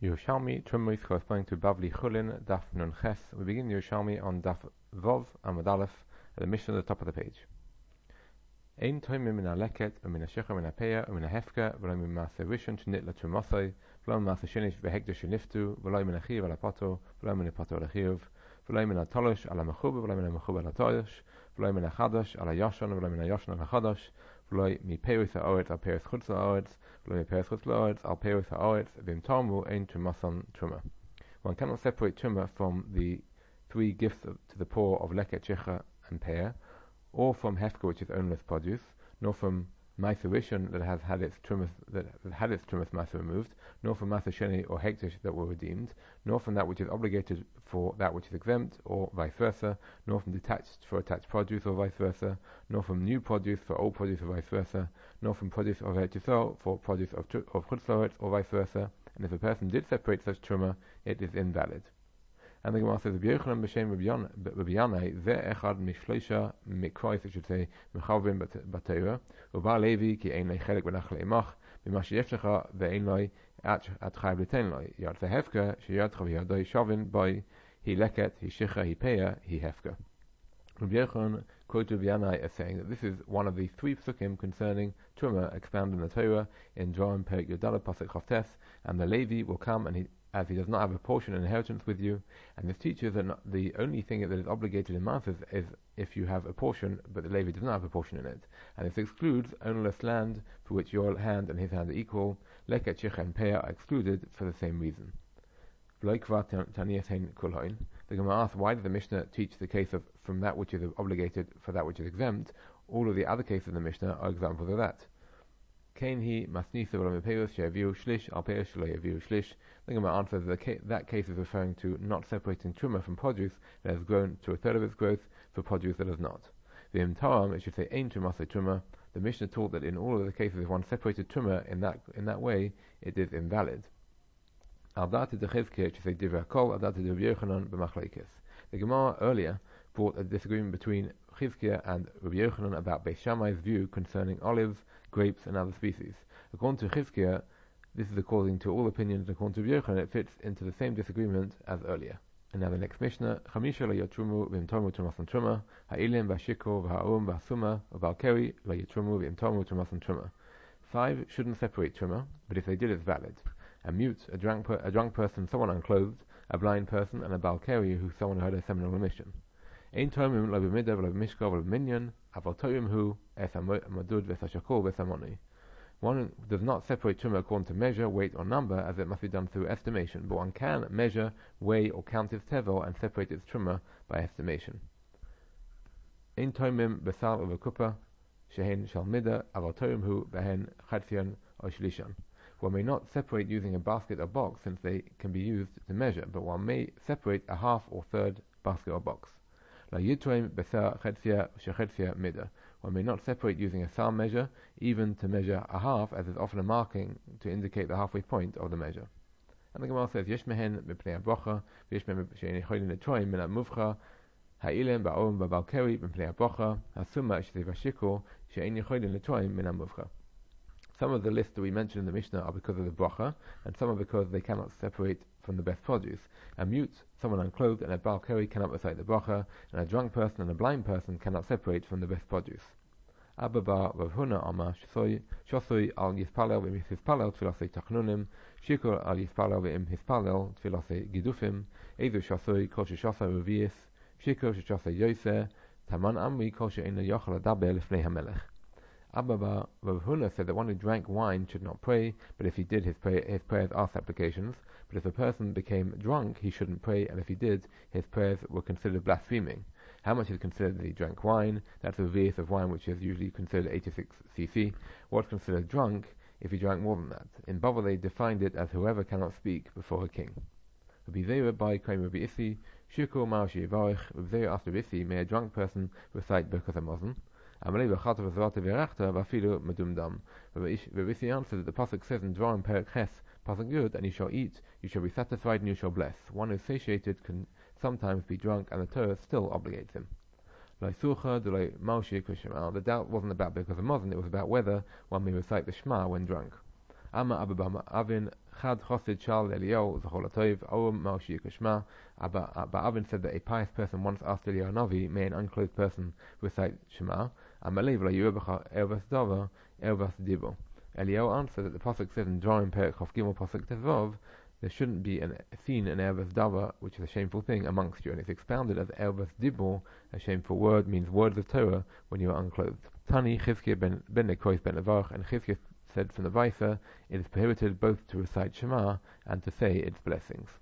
Yerushalmi Truma is corresponding to Bavli Chulin, Daf Nun Ches. We begin Yerushalmi on Daf Vov Amud Aleph, at the Mishnah at the top of the page. Ein toimim min leket, min shecha min peya, min hefka, v'lo min maaseh rishon shnit l'trumosai, v'lo min maaseh shenish v'hekdesh sheniftu, v'lo min achiv ala pato, v'lo min pato ala chiv, v'lo min atolosh ala mechub, v'lo min mechub ala toyosh, v'lo min achadosh ala yashon, v'lo min yashon ala chadosh, v'lo mi peris ha'oretz al peris chutz ha'oretz, v'lo mi peris chutz ha'oretz al peris ha'oretz, v'im tamu ein trumasan truma. One cannot separate truma from the three gifts to the poor of leket, shecha, and peya, or from hefka, which is ownless produce, nor from ma'aser rishon that has had its trumas ma'aser removed, nor from ma'aser sheni or hektish that were redeemed, nor from that which is obligated for that which is exempt, or vice versa, nor from detached for attached produce, or vice versa, nor from new produce for old produce, or vice versa, nor from produce of eretz for produce of chutz la'aretz, or vice versa. And if a person did separate such truma, it is invalid. And the Gemara says, Rabbi Yochanan b'shem Rabbi Yanai, ze echad mishloisha mikrois, it should say, mechavim b'teira, uva levi ki ein lei chelik v'nachal imach, b'ma sheyefshecha ve'ein loi at chayv l'tein loi. Yad v'hefka, sheyad chav yadoi shavin boi, hi leket, hi shicha, hi peya, hi hefka. Rabbi Yochanan quoted Rabbi Yanai as saying that this is one of the three psukim concerning Truma expounded in the Torah in Dvarim Perek Yudalad Pasuk Chavtes, and the Levi will come and as he does not have a portion in inheritance with you, and this teaches that the only thing that is obligated in Maaseh is if you have a portion, but the Levi does not have a portion in it. And this excludes ownless land for which your hand and his hand are equal. Leket, shecha, and peya are excluded for the same reason. The Gemara asks, why does the Mishnah teach the case of from that which is obligated for that which is exempt? All of the other cases in the Mishnah are examples of that. The Gemara answers that case is referring to not separating truma from produce that has grown to a third of its growth for produce that has not. The Taram, it should say ein trumasei truma. The Mishnah taught that in all of the cases, if one separated truma in that way, it is invalid. The Gemara earlier brought a disagreement between Chizkiah and Rabbi Yochanan about Beis Shammai's view concerning olives, grapes, and other species. According to Chizkiah, this is according to all opinions, and according to Rabbi Yochanan, it fits into the same disagreement as earlier. And now the next Mishnah, Chamisha la yatrumu v'imtomu trumasan truma, ha'ilim v'ashiko v'ha'um v'asuma v'alkeri la yatrumu v'imtomu trumasan truma. 5 shouldn't separate truma, but if they did, it's valid. A mute, a drunk person, someone unclothed, a blind person, and a balkeri, who's someone who had a seminal emission. Ein tomim lo b'midav lo b'mishkav lo b'minyan, aval toim hu es ha'madud v'es ha'shakol v'es ha'moni. One does not separate truma according to measure, weight, or number, as it must be done through estimation, but one can measure, weigh, or count its tevel and separate its truma by estimation. Ein tomim b'sal u'v'kupa shehen shal mida, aval toim hu b'hen chadfian or shlishan. One may not separate using a basket or box, since they can be used to measure, but one may separate a half or third basket or box. La yitreim b'sar chedfia shechedfia mida. One may not separate using a sar measure, even to measure a half, as is often a marking to indicate the halfway point of the measure. And the Gemara says, Yesh mehen b'pnei ha'brocha, v'yesh mehen she'en yecholim letroim min ha'muvcha, ha'ilem ba'orim ba'balkeri b'pnei ha'brocha, ha'summa she'zei v'shiko she'en yecholim letroim min ha'muvcha. Some of the lists that we mentioned in the Mishnah are because of the bracha, and some are because they cannot separate from the best produce. A mute, someone unclothed, and a balkeri cannot recite the bracha, and a drunk person and a blind person cannot separate from the best produce. Abba bar Rav Huna Amar Shosoi al Yispalel v'im Hispalel tfilasei tachnunim, Shikor al Yispalel v'im Hispalel tfilasei gidufim, Ezu Shosoi kol sheshosei revius, Shikor sheshosei yoseh, Taman amri kol she'ena yochel adaber lifnei hamelech. Abba bar Rav Huna said that one who drank wine should not pray, but if he did, his prayers are supplications. But if a person became drunk, he shouldn't pray, and if he did, his prayers were considered blaspheming. How much is considered that he drank wine? That's a revius of wine, which is usually considered 86 cc. What's considered drunk if he drank more than that? In Bava they defined it as whoever cannot speak before a king. Rabbi Zeira by Kraim Rabbi Issi, Shukor Ma'ashi Yivarech. Rabbi Zeira asked Rabbi Issi, may a drunk person recite Birkas HaMazon? Amalei v'chatav v'zvata v'rachta v'afilu medumdam. Rabbi Issi answered that the pasuk says in Dvarim Perek Ches, pasuk Yud, and you shall eat, you shall be satisfied, and you shall bless. One who is satiated can sometimes be drunk, and the Torah still obligates him. The doubt wasn't about because of Mazon, it was about whether one may recite the Shema when drunk. Amma Abba Avin Chad Chosid Shal Eliyahu Zachol Tov Oam Moshe Yikushma. Abba Avin said that a pious person once asked Eliyahu Navi, may an unclothed person recite Shema? Amalev La Yubecha Elvas Dava Elvas Dibo. Eliyahu answered that the pasuk says in Dvarim Perek Chof Gimel pasuk Tevov, there shouldn't be seen an Elvas Dava, which is a shameful thing, amongst you, and it's expounded as Elvas Dibor, a shameful word, means words of Torah when you are unclothed. Tani Chizkiah ben Nekois ben Nevarch, and Chizkiah said from the Vaisa, it is prohibited both to recite Shema and to say its blessings.